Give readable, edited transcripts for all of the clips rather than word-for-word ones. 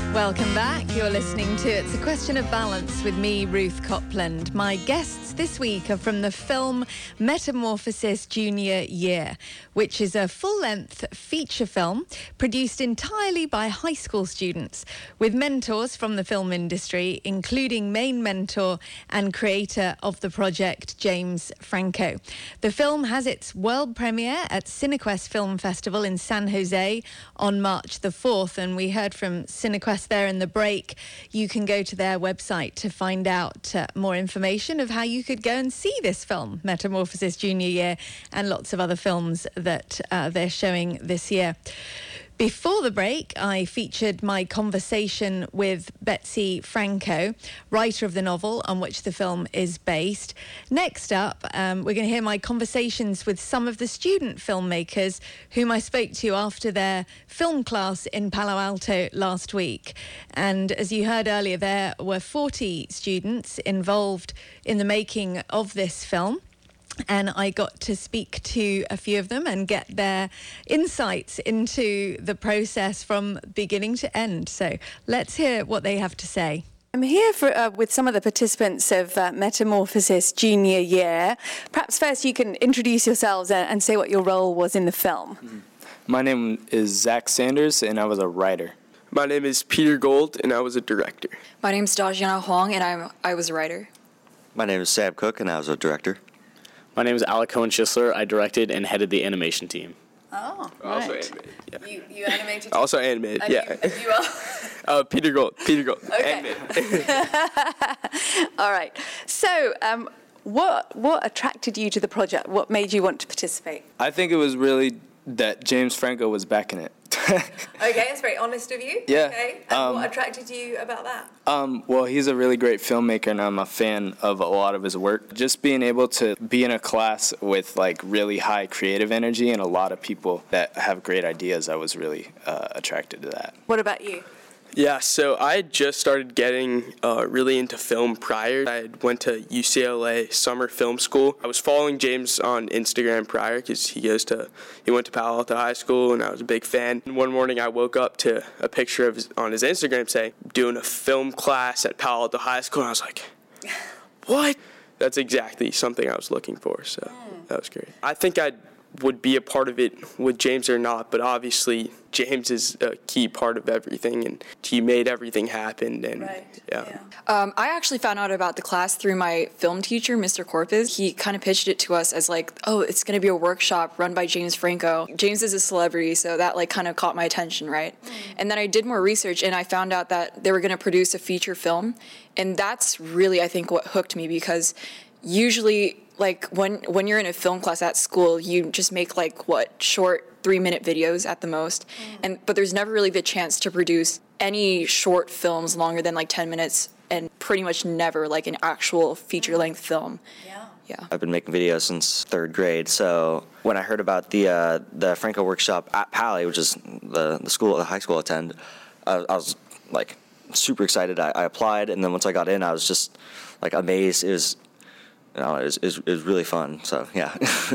Welcome back. You're listening to It's a Question of Balance with me, Ruth Copland. My guests this week are from the film Metamorphosis Junior Year, which is a full-length feature film produced entirely by high school students with mentors from the film industry, including main mentor and creator of the project, James Franco. The film has its world premiere at Cinequest Film Festival in San Jose on March the 4th, and we heard from Cinequest there in the break. You can go to their website to find out more information of how you could go and see this film, Metamorphosis Junior Year, and lots of other films that they're showing this year. Before the break, I featured my conversation with Betsy Franco, writer of the novel on which the film is based. Next up, we're going to hear my conversations with some of the student filmmakers whom I spoke to after their film class in Palo Alto last week. And as you heard earlier, there were 40 students involved in the making of this film. And I got to speak to a few of them and get their insights into the process from beginning to end. So let's hear what they have to say. I'm here with some of the participants of Metamorphosis Junior Year. Perhaps first you can introduce yourselves and say what your role was in the film. My name is Zach Sanders, and I was a writer. My name is Peter Gold, and I was a director. My name is Dajana Huang, and I was a writer. My name is Sam Cook, and I was a director. My name is Alec Cohen-Schisler. I directed and headed the animation team. Oh, right. Also animated. Yeah. You animated? Also animated, and yeah. You are? Peter Gold. Okay. Animated. All right. So, what attracted you to the project? What made you want to participate? I think it was really that James Franco was backing it. Okay, that's very honest of you. Yeah. Okay. And what attracted you about that? Well, he's a really great filmmaker, and I'm a fan of a lot of his work. Just being able to be in a class with like really high creative energy and a lot of people that have great ideas, I was really attracted to that. What about you? Yeah, so I had just started getting really into film prior. I went to UCLA summer film school. I was following James on Instagram prior because he went to Palo Alto High School, and I was a big fan. And one morning I woke up to a picture of on his Instagram saying, doing a film class at Palo Alto High School, and I was like, what? That's exactly something I was looking for, so that was great. I think I would be a part of it with James or not, but obviously James is a key part of everything, and he made everything happen. And right. Yeah. I actually found out about the class through my film teacher, Mr. Corpus. He kind of pitched it to us as like, oh, it's going to be a workshop run by James Franco. James is a celebrity, so that like kind of caught my attention, right? And then I did more research, and I found out that they were going to produce a feature film, and that's really, I think, what hooked me, because usually, like when you're in a film class at school, you just make like short 3-minute videos at the most, but there's never really the chance to produce any short films longer than like 10 minutes, and pretty much never like an actual feature-length film. Yeah. I've been making videos since 3rd grade, so when I heard about the Franco workshop at Pali, which is the high school I attend, I was like super excited. I applied, and then once I got in, I was just like amazed. It was really fun. So yeah.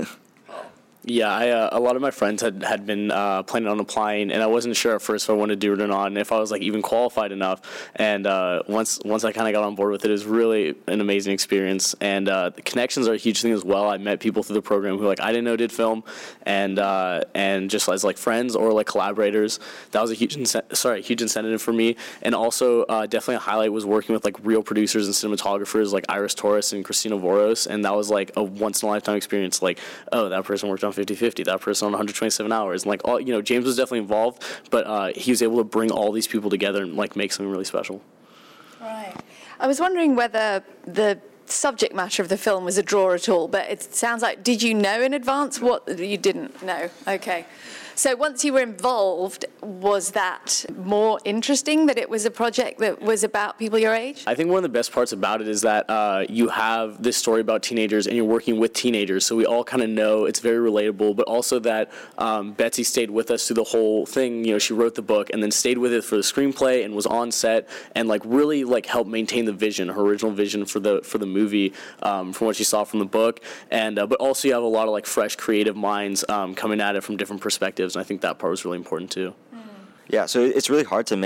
Yeah, a lot of my friends had been planning on applying, and I wasn't sure at first if I wanted to do it or not, and if I was like even qualified enough. And once I kind of got on board with it, it was really an amazing experience. And the connections are a huge thing as well. I met people through the program who like I didn't know did film, and just as like friends or like collaborators, that was a huge incentive for me. And also definitely a highlight was working with like real producers and cinematographers like Iris Torres and Christina Voros, and that was like a once in a lifetime experience. Like, oh, that person worked on 50/50, that person on 127 hours, and like all, James was definitely involved, but he was able to bring all these people together and like make something really special. Right. I was wondering whether the subject matter of the film was a draw at all, but it sounds like, did you know in advance what you didn't know? Okay. So once you were involved, was that more interesting that it was a project that was about people your age? I think one of the best parts about it is that you have this story about teenagers and you're working with teenagers, so we all kind of know it's very relatable, but also that Betsy stayed with us through the whole thing. She wrote the book and then stayed with it for the screenplay and was on set and like really like helped maintain the vision, her original vision for the movie, from what she saw from the book. And but also you have a lot of like fresh creative minds coming at it from different perspectives. And I think that part was really important too. Yeah, so it's really hard to make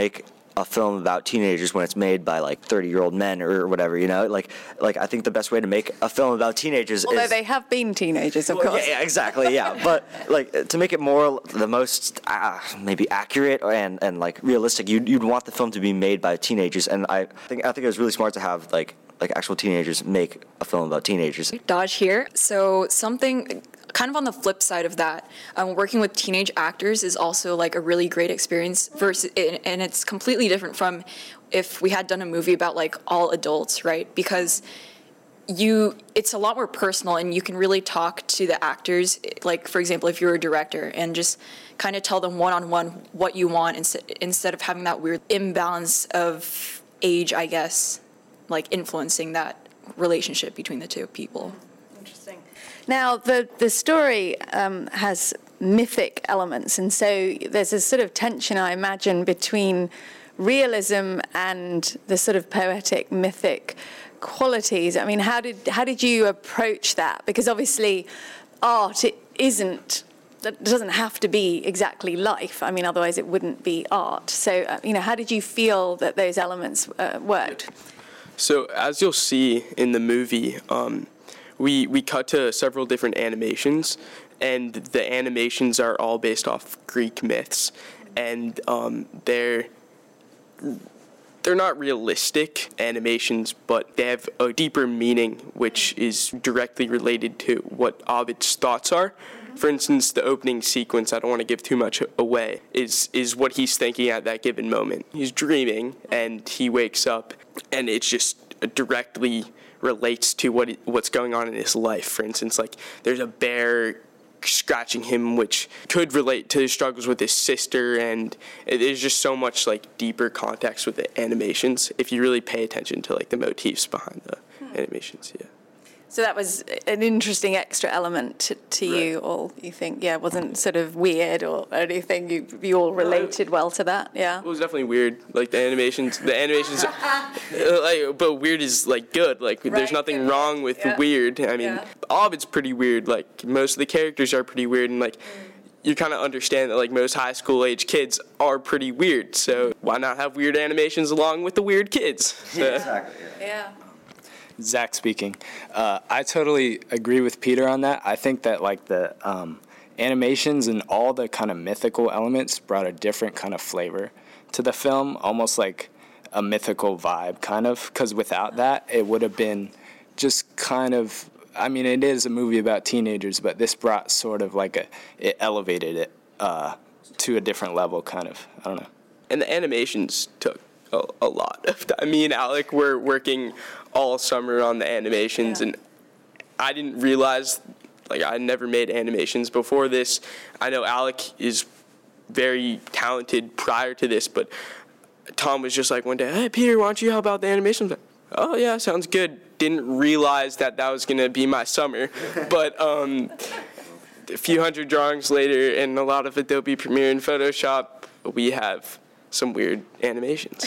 a film about teenagers when it's made by like 30-year-old men or whatever, like I think the best way to make a film about teenagers Although is, they have been teenagers, of course. yeah, exactly, yeah. But like to make it more the most maybe accurate and like realistic, you'd want the film to be made by teenagers, and I think it was really smart to have like actual teenagers make a film about teenagers. Dodge here. So something kind of on the flip side of that, working with teenage actors is also like a really great experience and it's completely different from if we had done a movie about like all adults, right? Because it's a lot more personal and you can really talk to the actors, like for example, if you're a director, and just kind of tell them one-on-one what you want instead of having that weird imbalance of age, I guess, like influencing that relationship between the two people. Interesting. Now, the story has mythic elements, and so there's a sort of tension, I imagine, between realism and the sort of poetic, mythic qualities. I mean, how did you approach that? Because obviously, art that doesn't have to be exactly life. I mean, otherwise it wouldn't be art. So, how did you feel that those elements worked? So as you'll see in the movie, we cut to several different animations, and the animations are all based off Greek myths, and they're not realistic animations, but they have a deeper meaning, which is directly related to what Ovid's thoughts are. For instance, the opening sequence, I don't want to give too much away, is what he's thinking at that given moment. He's dreaming, and he wakes up, and it just directly relates to what's going on in his life. For instance, like there's a bear scratching him, which could relate to his struggles with his sister, and there's just so much like deeper context with the animations if you really pay attention to like the motifs behind the animations. Yeah. So that was an interesting extra element to you all, you think? Yeah, it wasn't sort of weird or anything. You all related well to that, yeah? It was definitely weird. Like the animations, like, but weird is like good. Like there's nothing wrong with weird. I mean, Ovid's pretty weird. Like most of the characters are pretty weird, and like you kind of understand that like most high school age kids are pretty weird. So why not have weird animations along with the weird kids? Yeah, exactly. Yeah. Zach speaking. I totally agree with Peter on that. I think that like the animations and all the kind of mythical elements brought a different kind of flavor to the film, almost like a mythical vibe kind of, because without that it would have been just kind of, I mean, it is a movie about teenagers, but this brought sort of like it elevated it to a different level kind of, I don't know. And the animations took a lot of time. Me and Alec were working all summer on the animations, and I didn't realize, like, I never made animations before this. I know Alec is very talented prior to this, but Tom was just like one day, hey, Peter, why don't you help out the animations? Like, oh, yeah, sounds good. Didn't realize that was going to be my summer. But a few hundred drawings later and a lot of Adobe Premiere and Photoshop, we have some weird animations.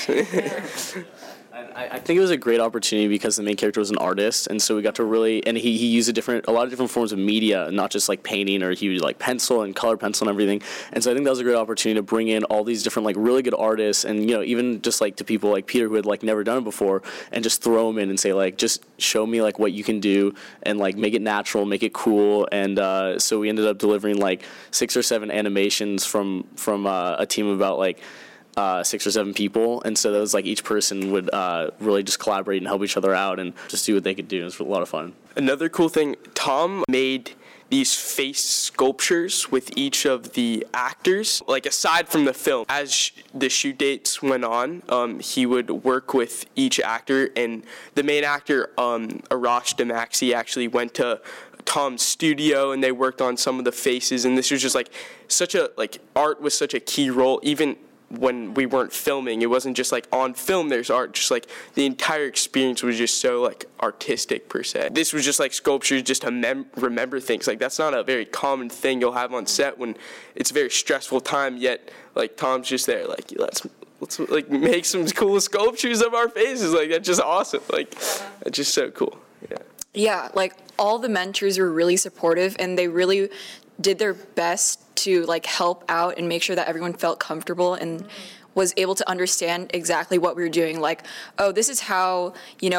I think it was a great opportunity because the main character was an artist, and so we got to really, and he used a lot of different forms of media, not just like painting, or he used like pencil and color pencil and everything. And so I think that was a great opportunity to bring in all these different like really good artists, and even just like to people like Peter who had like never done it before, and just throw them in and say like, just show me like what you can do, and like make it natural, make it cool. And so we ended up delivering like 6 or 7 animations from a team of about like 6 or 7 people, and so that was like each person would really just collaborate and help each other out and just do what they could do. It was a lot of fun. Another cool thing, Tom made these face sculptures with each of the actors. Like aside from the film, as the shoot dates went on, he would work with each actor, and the main actor, Arash Damaxi, actually went to Tom's studio and they worked on some of the faces, and this was just like art was such a key role. Even when we weren't filming, it wasn't just like on film there's art, just like the entire experience was just so like artistic per se. This was just like sculptures just to remember things. Like that's not a very common thing you'll have on set when it's a very stressful time, yet like Tom's just there like, let's like make some cool sculptures of our faces. Like that's just awesome. Like that's just so cool. Yeah, like all the mentors were really supportive, and they really did their best to like help out and make sure that everyone felt comfortable. And was able to understand exactly what we were doing. Like, oh, this is how,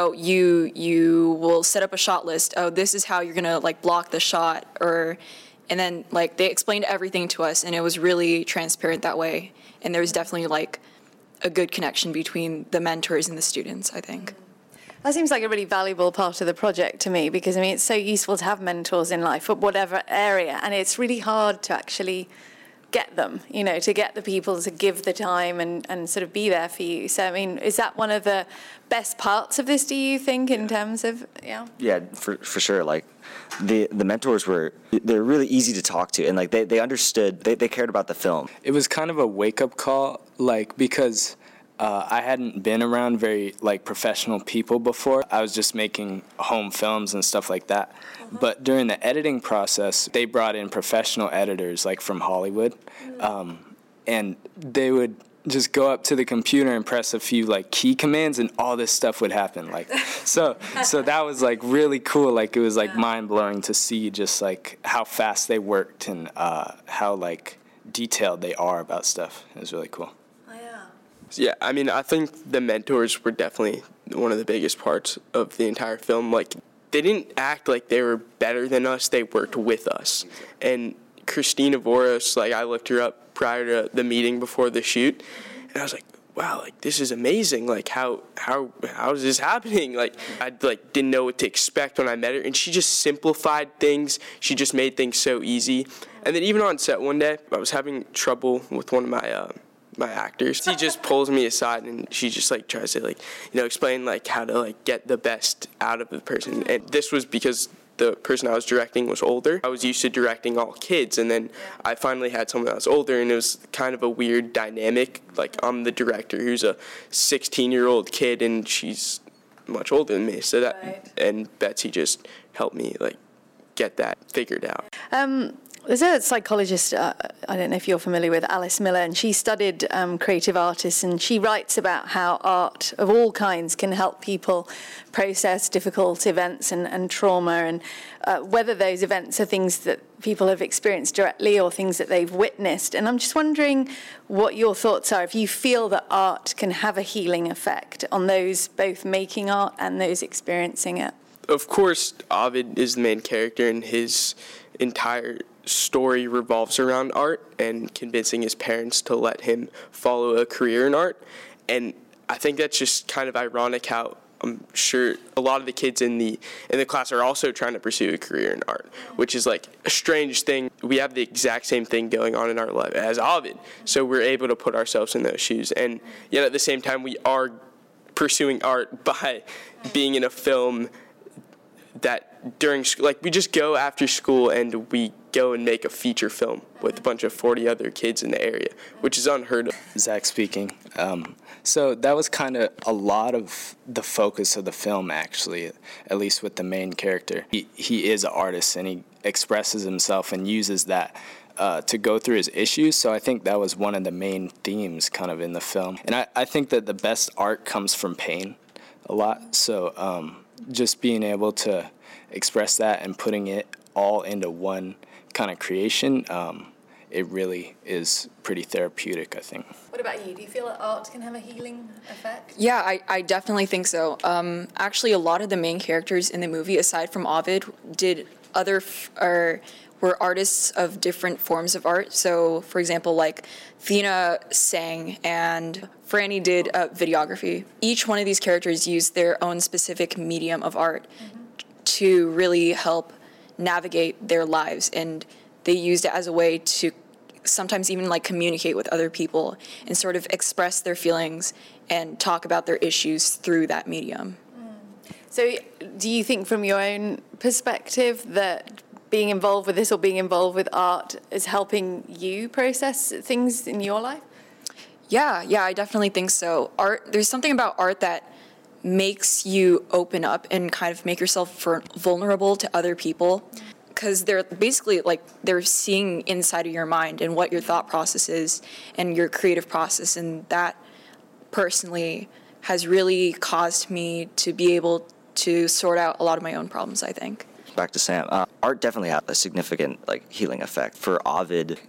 you will set up a shot list. Oh, this is how you're going to like block the shot, and then like they explained everything to us, and it was really transparent that way. And there was definitely like a good connection between the mentors and the students, I think. That seems like a really valuable part of the project to me, because it's so useful to have mentors in life for whatever area, and it's really hard to actually get them, to get the people to give the time and sort of be there for you. So, is that one of the best parts of this, do you think, in terms of, Yeah, for sure. Like, the mentors they're really easy to talk to, and like they understood, they cared about the film. It was kind of a wake-up call, like, because I hadn't been around very like professional people before. I was just making home films and stuff like that. But during the editing process, they brought in professional editors like from Hollywood, and they would just go up to the computer and press a few like key commands, and all this stuff would happen. Like, so that was like really cool. Like, it was like mind blowing to see just like how fast they worked and how like detailed they are about stuff. It was really cool. Yeah, I think the mentors were definitely one of the biggest parts of the entire film. Like, they didn't act like they were better than us. They worked with us. And Christina Voros, like, I looked her up prior to the meeting before the shoot, and I was like, wow, like, this is amazing. Like, how is this happening? Like, I didn't know what to expect when I met her, and she just simplified things. She just made things so easy. And then even on set one day, I was having trouble with one of my actors. She just pulls me aside, and she just like tries to like, explain like how to like get the best out of the person. And this was because the person I was directing was older. I was used to directing all kids, and then I finally had someone that was older, and it was kind of a weird dynamic. Like, I'm the director who's a 16-year-old kid, and she's much older than me. So that, and Betsy just helped me like get that figured out. There's a psychologist, I don't know if you're familiar with, Alice Miller, and she studied creative artists, and she writes about how art of all kinds can help people process difficult events and trauma, and whether those events are things that people have experienced directly or things that they've witnessed. And I'm just wondering what your thoughts are, if you feel that art can have a healing effect on those both making art and those experiencing it. Of course, Ovid is the main character, and his entire story revolves around art and convincing his parents to let him follow a career in art. And I think that's just kind of ironic how I'm sure a lot of the kids in the class are also trying to pursue a career in art, which is like a strange thing. We have the exact same thing going on in our life as Ovid, so we're able to put ourselves in those shoes. And yet at the same time, we are pursuing art by being in a film that during, like, we just go after school and we go and make a feature film with a bunch of 40 other kids in the area, which is unheard of. Zach speaking. So that was kind of a lot of the focus of the film, actually, at least with the main character. He is an artist, and he expresses himself and uses that to go through his issues. So I think that was one of the main themes kind of in the film. And I think that the best art comes from pain a lot. So just being able to express that and putting it all into one kind of creation, it really is pretty therapeutic, I think. What about you? Do you feel that art can have a healing effect? Yeah, I definitely think so. Actually, a lot of the main characters in the movie, aside from Ovid, were artists of different forms of art. So, for example, like Thena sang and Franny did videography. Each one of these characters used their own specific medium of art to really help navigate their lives, and they used it as a way to sometimes even like communicate with other people and sort of express their feelings and talk about their issues through that medium. So do you think from your own perspective that being involved with this or being involved with art is helping you process things in your life? Yeah, I definitely think so. There's something about art that makes you open up and kind of make yourself vulnerable to other people, because they're basically like they're seeing inside of your mind and what your thought process is and your creative process, and that personally has really caused me to be able to sort out a lot of my own problems, I think. Back to Sam. Art definitely had a significant like healing effect. For Ovid,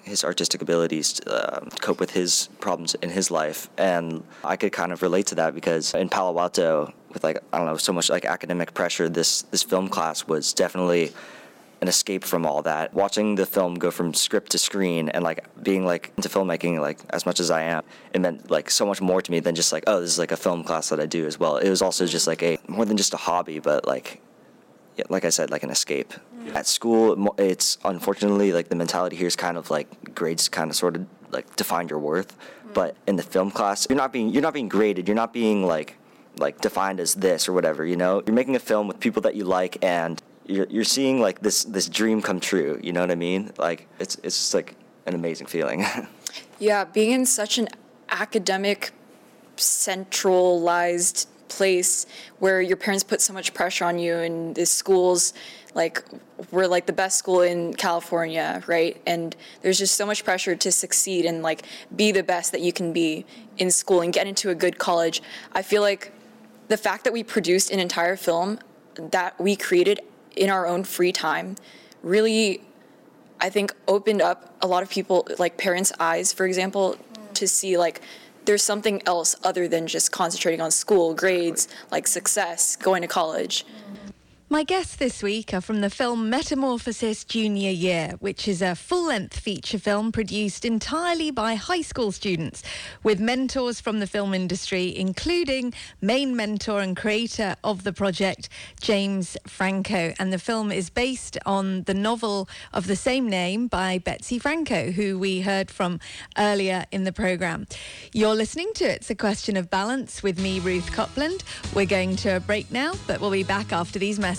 his artistic abilities to cope with his problems in his life. And I could kind of relate to that because in Palo Alto, with so much academic pressure, this film class was definitely an escape from all that. Watching the film go from script to screen and being into filmmaking as much as I am, it meant so much more to me than just oh, this is a film class that I do as well. It was also just more than just a hobby, but like I said, an escape. Yeah. At school, it's unfortunately the mentality here is kind of grades kind of sort of define your worth. But in the film class, you're not being graded. You're not being defined as this or whatever. You're making a film with people that you like, and you're seeing this dream come true. You know what I mean? It's just an amazing feeling. Yeah, being in such an academic centralized place where your parents put so much pressure on you, and the schools we're the best school in California, right? And there's just so much pressure to succeed and be the best that you can be in school and get into a good college. I feel the fact that we produced an entire film that we created in our own free time really, I think, opened up a lot of people, parents' eyes, for example, to see there's something else other than just concentrating on school, grades, success, going to college. My guests this week are from the film Metamorphosis Junior Year, which is a full-length feature film produced entirely by high school students with mentors from the film industry, including main mentor and creator of the project, James Franco. And the film is based on the novel of the same name by Betsy Franco, who we heard from earlier in the programme. You're listening to It's a Question of Balance with me, Ruth Copland. We're going to a break now, but we'll be back after these messages.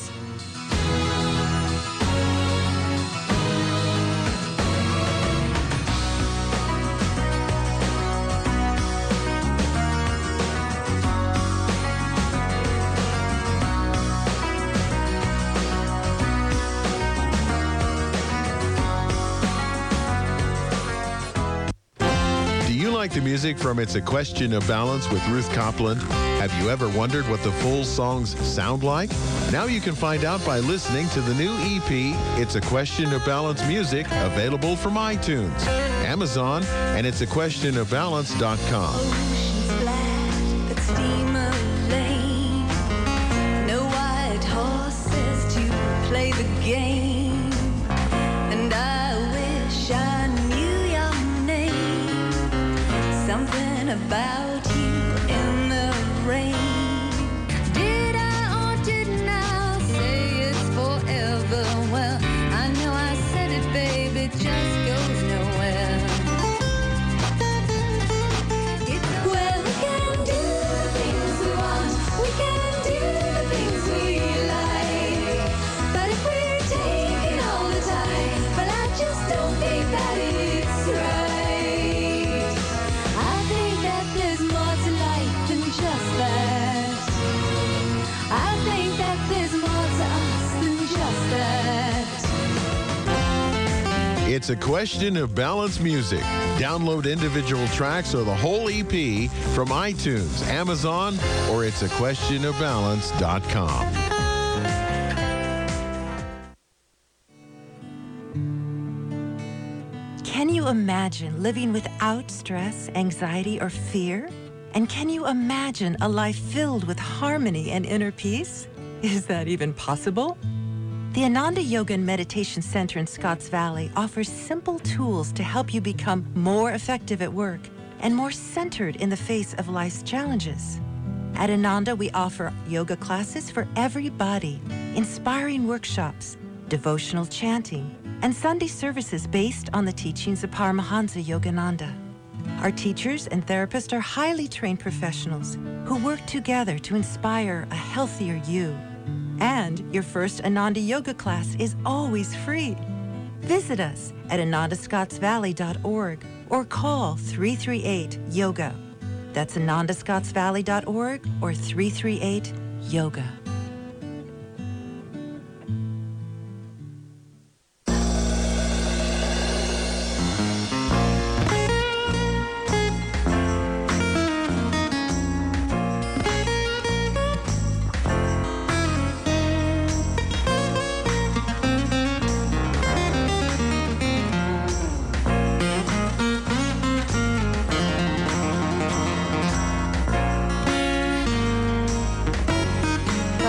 Do you like the music from It's a Question of Balance with Ruth Copland? Have you ever wondered what the full songs sound like? Now you can find out by listening to the new EP, It's a Question of Balance Music, available from iTunes, Amazon, and it'saquestionofbalance.com. Oceans black, but steamer lane. No white horses to play the game. And I wish I knew your name. Something about you in the rain. Did I or didn't I say it's forever? Well, I know I said it, babe, it just goes nowhere. Well, we can do the things we want, we can do the things we like. But if we're taking all the time, well, I just don't think that it's right. I think that there's more to life than just that. I think that there's more to us than just that. It's a Question of Balance Music. Download individual tracks or the whole EP from iTunes, Amazon, or it'saquestionofbalance.com. Can you imagine living without stress, anxiety, or fear? And can you imagine a life filled with harmony and inner peace? Is that even possible? The Ananda Yoga and Meditation Center in Scotts Valley offers simple tools to help you become more effective at work and more centered in the face of life's challenges. At Ananda, we offer yoga classes for everybody, inspiring workshops, devotional chanting, and Sunday services based on the teachings of Paramahansa Yogananda. Our teachers and therapists are highly trained professionals who work together to inspire a healthier you. And your first Ananda Yoga class is always free. Visit us at anandascottsvalley.org or call 338-YOGA. That's anandascottsvalley.org or 338-YOGA.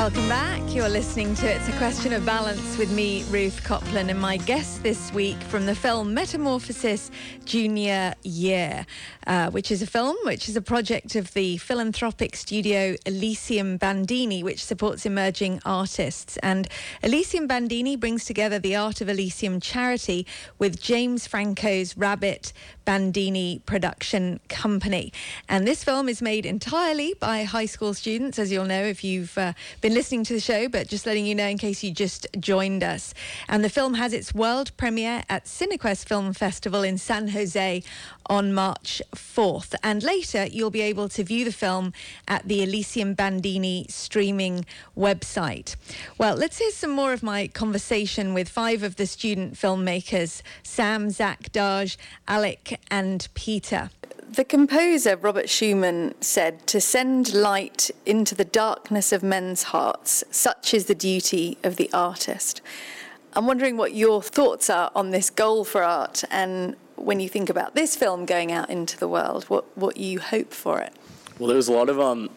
Welcome back. You're listening to It's a Question of Balance with me, Ruth Copland, and my guest this week from the film Metamorphosis Junior Year, which is a project of the philanthropic studio Elysium Bandini, which supports emerging artists. And Elysium Bandini brings together the Art of Elysium charity with James Franco's Rabbit Bandini production company. And this film is made entirely by high school students, as you'll know if you've been listening to the show, but just letting you know in case you just joined us. And the film has its world premiere at Cinequest Film Festival in San Jose on March 4th. And later, you'll be able to view the film at the Elysium Bandini streaming website. Well, let's hear some more of my conversation with 5 of the student filmmakers, Sam, Zach, Daj, Alec and Peter. The composer, Robert Schumann, said, "To send light into the darkness of men's hearts, such is the duty of the artist." I'm wondering what your thoughts are on this goal for art, and when you think about this film going out into the world, what you hope for it. Well, there's a lot of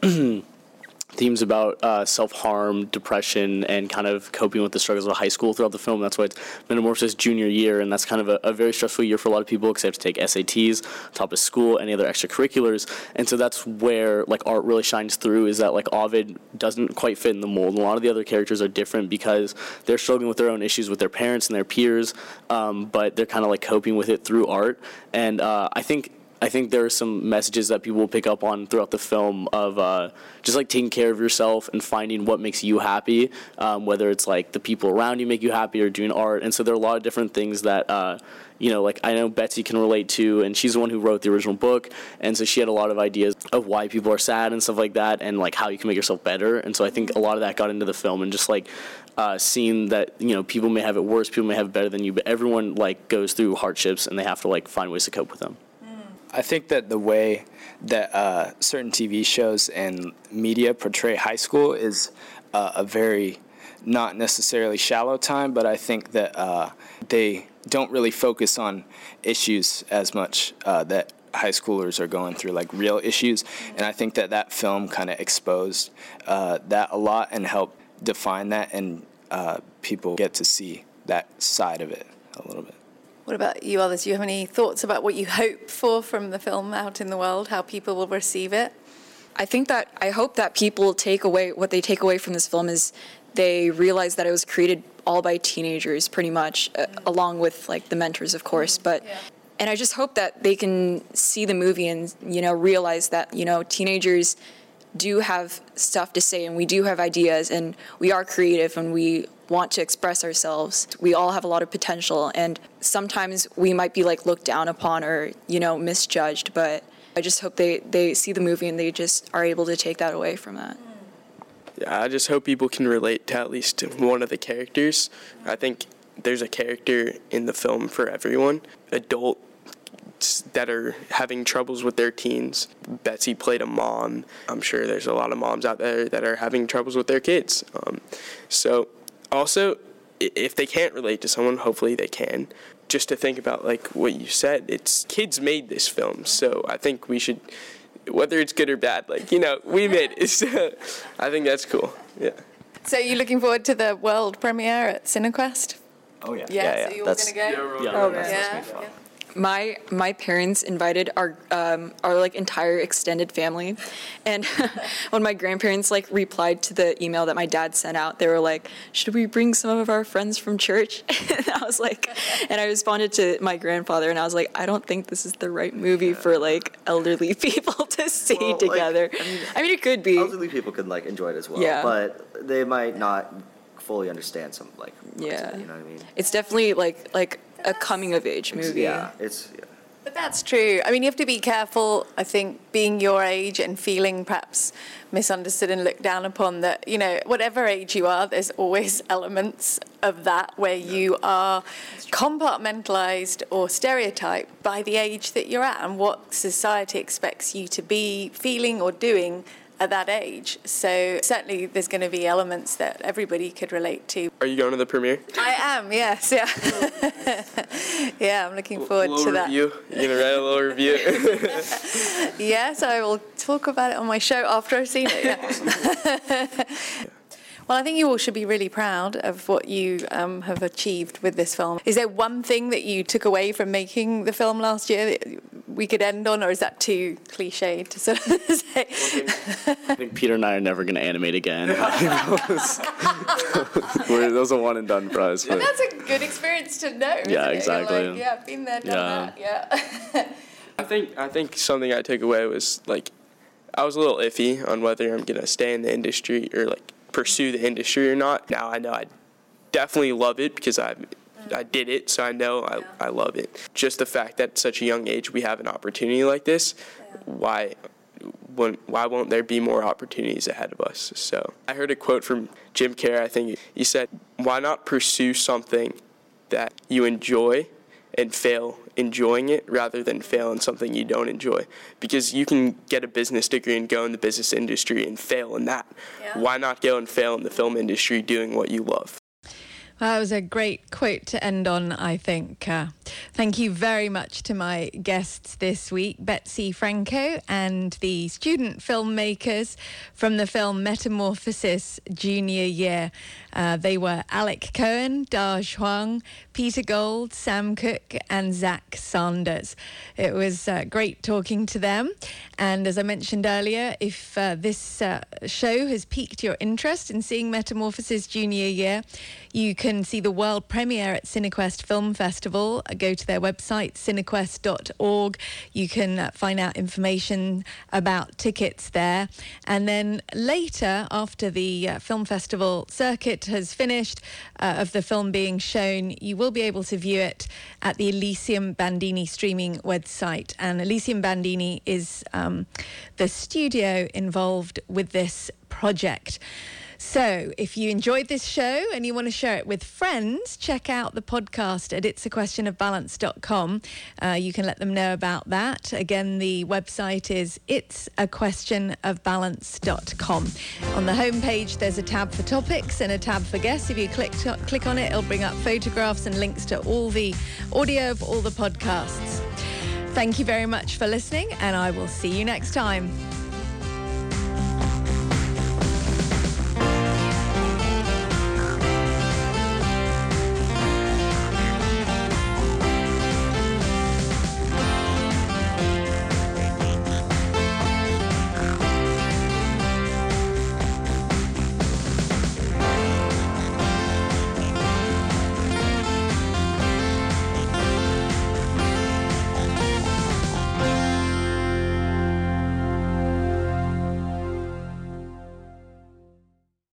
themes about self-harm, depression, and kind of coping with the struggles of high school throughout the film. That's why it's Metamorphosis Junior Year, and that's kind of a very stressful year for a lot of people because they have to take SATs, top of school, any other extracurriculars. And so that's where like art really shines through, is that like Ovid doesn't quite fit in the mold. A lot of the other characters are different because they're struggling with their own issues with their parents and their peers, but they're kind of like coping with it through art. And I think there are some messages that people will pick up on throughout the film of just like taking care of yourself and finding what makes you happy, whether it's like the people around you make you happy or doing art. And so there are a lot of different things that, like I know Betsy can relate to, and she's the one who wrote the original book. And so she had a lot of ideas of why people are sad and stuff like that, and like how you can make yourself better. And so I think a lot of that got into the film, and just like seeing that, people may have it worse, people may have it better than you, but everyone like goes through hardships and they have to like find ways to cope with them. I think that the way that certain TV shows and media portray high school is a very not necessarily shallow time, but I think that they don't really focus on issues as much that high schoolers are going through, like real issues. And I think that film kind of exposed that a lot and helped define that, and people get to see that side of it a little bit. What about you others? Do you have any thoughts about what you hope for from the film out in the world, how people will receive it? I hope that people take away from this film is they realize that it was created all by teenagers pretty much, along with like the mentors, of course. And I just hope that they can see the movie and, realize that, teenagers do have stuff to say and we do have ideas and we are creative and we want to express ourselves. We all have a lot of potential, and sometimes we might be like looked down upon or, misjudged, but I just hope they see the movie and they just are able to take that away from that. Yeah, I just hope people can relate to at least one of the characters. I think there's a character in the film for everyone. Adults that are having troubles with their teens. Betsy played a mom. I'm sure there's a lot of moms out there that are having troubles with their kids. So also, if they can't relate to someone, hopefully they can. Just to think about like what you said, it's kids made this film, so I think we should, whether it's good or bad, we made it. So I think that's cool. Yeah. So you're looking forward to the world premiere at Cinequest? Oh yeah. Yeah. So you're all gonna go? Yeah. My parents invited our like entire extended family, and when my grandparents like replied to the email that my dad sent out, they were like, "Should we bring some of our friends from church?" And I was like, and I responded to my grandfather, and I was like, "I don't think this is the right movie for like elderly people to see together." I mean, it could be. Elderly people could like enjoy it as well, but they might not fully understand some like. Yeah. You know what I mean? It's definitely like a coming of age movie. But that's true. I mean, you have to be careful, I think, being your age and feeling perhaps misunderstood and looked down upon, that, whatever age you are, there's always elements of that where you are compartmentalized or stereotyped by the age that you're at and what society expects you to be feeling or doing at that age. So certainly there's going to be elements that everybody could relate to. Are you going to the premiere? I am, yes, yeah. Yeah, I'm looking forward to that. Review? You're going to write a little review? Yes, I will talk about it on my show after I've seen it, yeah. Well, I think you all should be really proud of what you have achieved with this film. Is there one thing that you took away from making the film last year that we could end on, or is that too cliche to sort of say? I think Peter and I are never going to animate again. That was a one and done for us. But that's a good experience to know. Yeah, exactly. Like, yeah, I've been there, done that. Yeah. I think something I took away was like I was a little iffy on whether I'm gonna stay in the industry or like pursue the industry or not. Now I know I definitely love it because I did it, so I know I love it. Just the fact that at such a young age we have an opportunity like this, why won't there be more opportunities ahead of us? So I heard a quote from Jim Carrey. I think he said, "Why not pursue something that you enjoy and fail enjoying it rather than fail in something you don't enjoy?" Because you can get a business degree and go in the business industry and fail in that. Yeah. Why not go and fail in the film industry doing what you love? That was a great quote to end on, I think. Thank you very much to my guests this week, Betsy Franco and the student filmmakers from the film Metamorphosis Junior Year. They were Alec Cohen, Daj Huang, Peter Gold, Sam Cook and Zach Sanders. It was great talking to them. And as I mentioned earlier, if this show has piqued your interest in seeing Metamorphosis Junior Year, you can see the world premiere at Cinequest Film Festival. Go to their website, cinequest.org. You can find out information about tickets there. And then later, after the film festival circuit has finished of the film being shown, you will be able to view it at the Elysium Bandini streaming website. And Elysium Bandini is the studio involved with this project. So if you enjoyed this show and you want to share it with friends, check out the podcast at itsaquestionofbalance.com. You can let them know about that. Again, the website is itsaquestionofbalance.com. On the homepage, there's a tab for topics and a tab for guests. If you click on it, it'll bring up photographs and links to all the audio of all the podcasts. Thank you very much for listening, and I will see you next time.